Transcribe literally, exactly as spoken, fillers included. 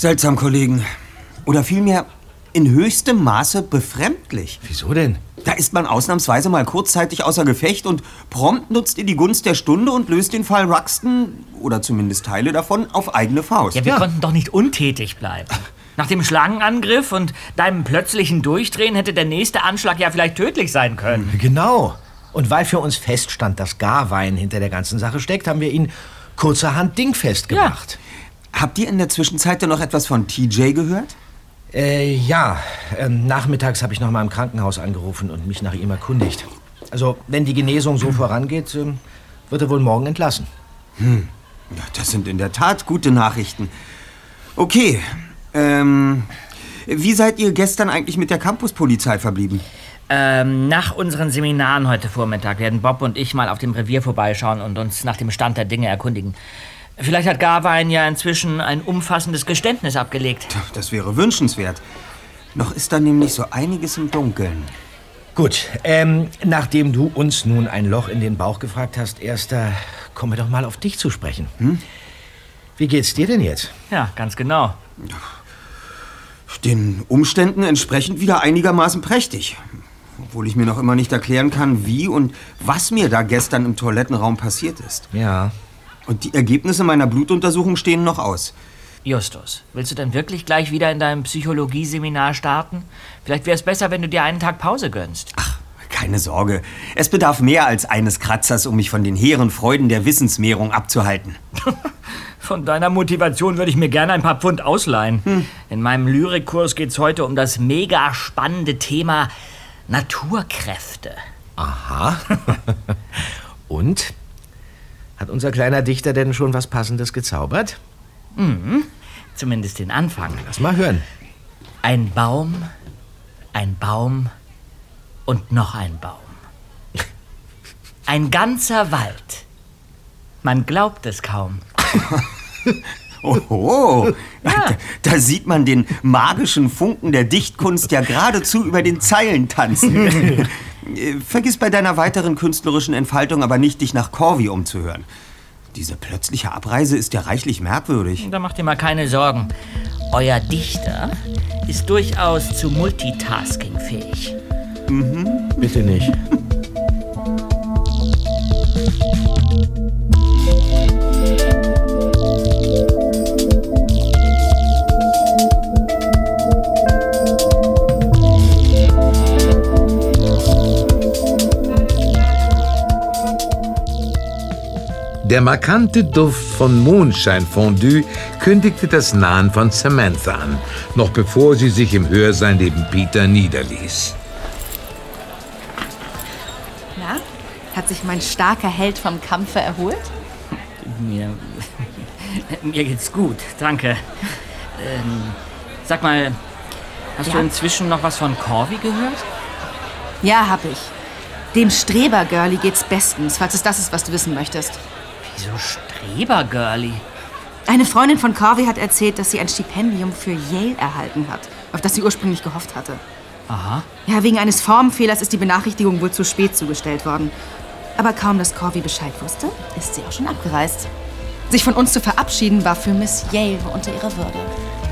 Seltsam, Kollegen. Oder vielmehr in höchstem Maße befremdlich. Wieso denn? Da ist man ausnahmsweise mal kurzzeitig außer Gefecht und prompt nutzt ihr die Gunst der Stunde und löst den Fall Ruxton, oder zumindest Teile davon, auf eigene Faust. Ja, wir Ja. konnten doch nicht untätig bleiben. Nach dem Schlangenangriff und deinem plötzlichen Durchdrehen hätte der nächste Anschlag ja vielleicht tödlich sein können. Genau. Und weil für uns feststand, dass Garwein hinter der ganzen Sache steckt, haben wir ihn kurzerhand dingfest gemacht. Habt ihr in der Zwischenzeit denn noch etwas von T J gehört? Äh, ja. Ähm, nachmittags habe ich noch mal im Krankenhaus angerufen und mich nach ihm erkundigt. Also, wenn die Genesung so vorangeht, ähm, wird er wohl morgen entlassen. Hm. Ja, das sind in der Tat gute Nachrichten. Okay. Ähm, wie seid ihr gestern eigentlich mit der Campuspolizei verblieben? Ähm, nach unseren Seminaren heute Vormittag werden Bob und ich mal auf dem Revier vorbeischauen und uns nach dem Stand der Dinge erkundigen. Vielleicht hat Garwein ja inzwischen ein umfassendes Geständnis abgelegt. Das wäre wünschenswert. Noch ist da nämlich so einiges im Dunkeln. Gut, ähm, nachdem du uns nun ein Loch in den Bauch gefragt hast, Erster, kommen wir doch mal auf dich zu sprechen. Hm? Wie geht's dir denn jetzt? Ja, ganz genau. Den Umständen entsprechend wieder einigermaßen prächtig. Obwohl ich mir noch immer nicht erklären kann, wie und was mir da gestern im Toilettenraum passiert ist. Ja. Und die Ergebnisse meiner Blutuntersuchung stehen noch aus. Justus, willst du denn wirklich gleich wieder in deinem Psychologieseminar starten? Vielleicht wäre es besser, wenn du dir einen Tag Pause gönnst. Ach, keine Sorge. Es bedarf mehr als eines Kratzers, um mich von den hehren Freuden der Wissensmehrung abzuhalten. Von deiner Motivation würde ich mir gerne ein paar Pfund ausleihen. Hm. In meinem Lyrikkurs geht es heute um das mega spannende Thema Naturkräfte. Aha. Und? Hat unser kleiner Dichter denn schon was Passendes gezaubert? Mhm. Zumindest den Anfang. Lass mal hören. Ein Baum, ein Baum und noch ein Baum. Ein ganzer Wald. Man glaubt es kaum. Oho, ja. da, da sieht man den magischen Funken der Dichtkunst ja geradezu über den Zeilen tanzen. Vergiss bei deiner weiteren künstlerischen Entfaltung aber nicht, dich nach Corvi umzuhören. Diese plötzliche Abreise ist ja reichlich merkwürdig. Da macht ihr mal keine Sorgen. Euer Dichter ist durchaus zu Multitasking fähig. Mhm. Bitte nicht. Der markante Duft von Mondscheinfondue kündigte das Nahen von Samantha an, noch bevor sie sich im Hörsaal neben Peter niederließ. Na, hat sich mein starker Held vom Kampfe erholt? Mir, mir geht's gut, danke. Ähm, sag mal, hast Ja? du inzwischen noch was von Corvi gehört? Ja, hab ich. Dem Streber-Girlie geht's bestens, falls es das ist, was du wissen möchtest. Wieso Streber-Girlie? Eine Freundin von Corvi hat erzählt, dass sie ein Stipendium für Yale erhalten hat, auf das sie ursprünglich gehofft hatte. Aha. Ja, wegen eines Formenfehlers ist die Benachrichtigung wohl zu spät zugestellt worden. Aber kaum, dass Corvi Bescheid wusste, ist sie auch schon abgereist. Sich von uns zu verabschieden, war für Miss Yale unter ihrer Würde.